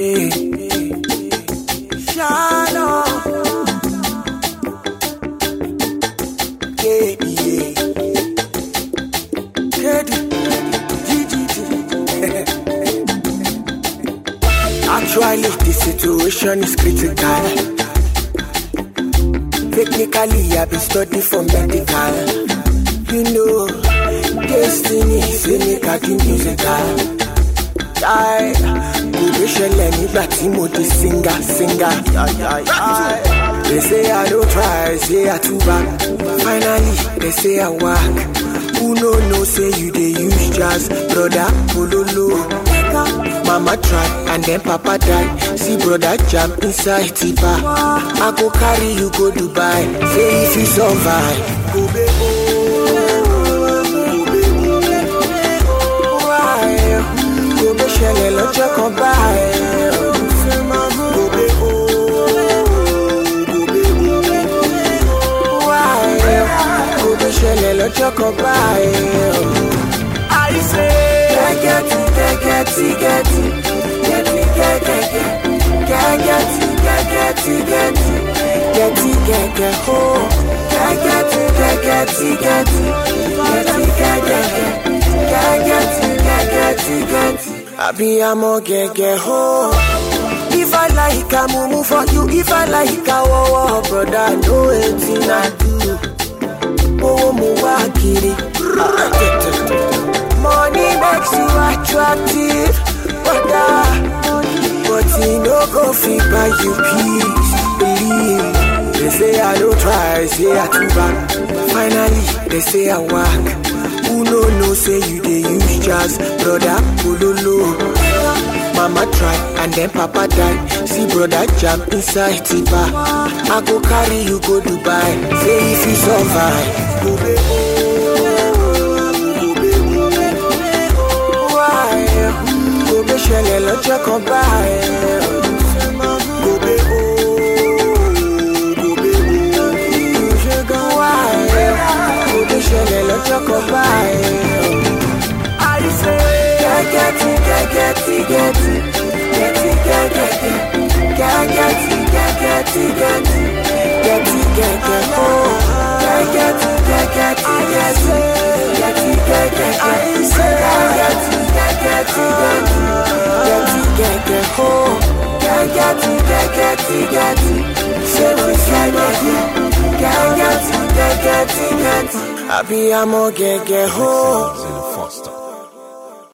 Shalom. Actually, the situation is critical. Technically, I've been studying for medical. You know, destiny say make I do musical. Go be shele nígbà tí mo di singer. They say I don't try, say I too bad. Finally, they say I work. Who no say you dey use jazz, brother pololo. Mama tried and then Papa died. See brother jump inside Tipa. I go carry you go Dubai. Say if you survive, go be go be shele lojo kan buy. Go be go be shele lojo kan buy. I say get it, Abiyamo gege ho. If I like I move for you, if I like I wow, brother, no anything I do. Oh, muwakiri. Money makes you attractive, but you no go fit buy you peace. Believe. They say I don't try, say I too bad. Finally, they say I work. Who no say you dey use jazz, brother pololo. Mama tried and then Papa died. See brother jump inside Tipa. I go carry you go Dubai. Say if you survive, go be shele lojo kan buy. Go be shele lojo kan buy. I say get Abiyamo gege ho.